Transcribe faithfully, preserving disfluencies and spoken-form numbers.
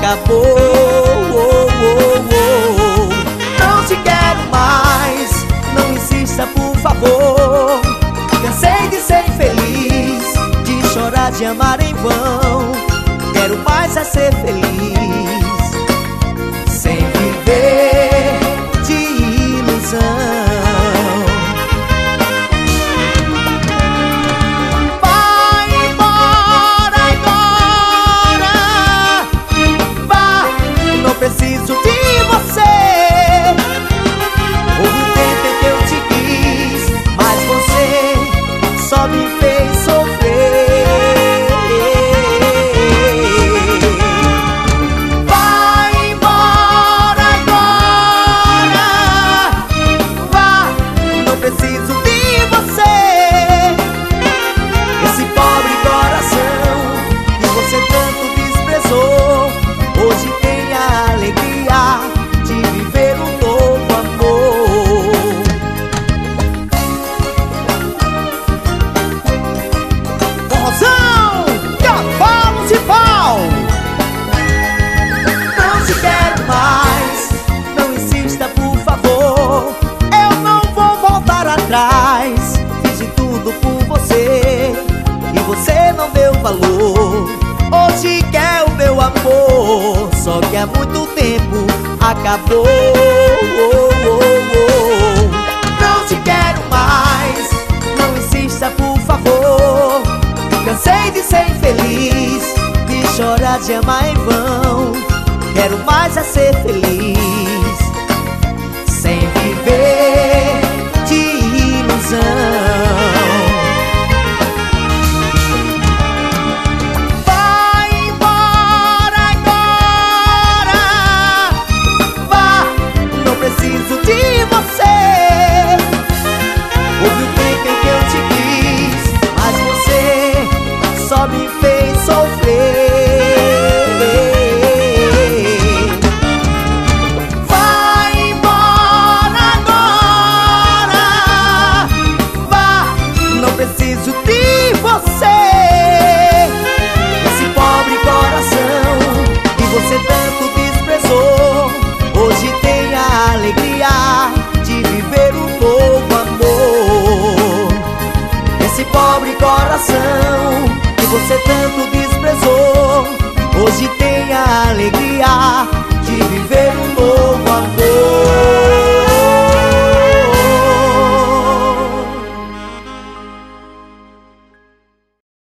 acabou. Oh, oh, oh. Não te quero mais, não insista por favor. Cansei de ser infeliz, de chorar, de amar em vão. Quero mais é ser feliz, sem viver de ilusão. Vai embora agora, vá, não preciso de você. Houve um tempo em que eu te quis, mas você só me fez sofrer. Hoje tem a alegria de viver um novo amor. Forrozão, cavalos de pau. Não te quero mais, não insista por favor. Eu não vou voltar atrás. Fiz de tudo por você e você não deu valor. Hoje quer o meu amor, só que há muito tempo acabou. Oh, oh, oh. Não te quero mais, não insista por favor. Cansei de ser infeliz, de chorar, de amar em vão. Quero mais é ser feliz, sem viver de ilusão. Preciso de você. Houve um tempo em que eu te quis, mas você só me fez sofrer. Vai embora agora, vá, não preciso de você. Esse pobre coração que você tanto desprezou, hoje tem a alegria de viver um novo amor. Esse pobre coração que você tanto desprezou, hoje tem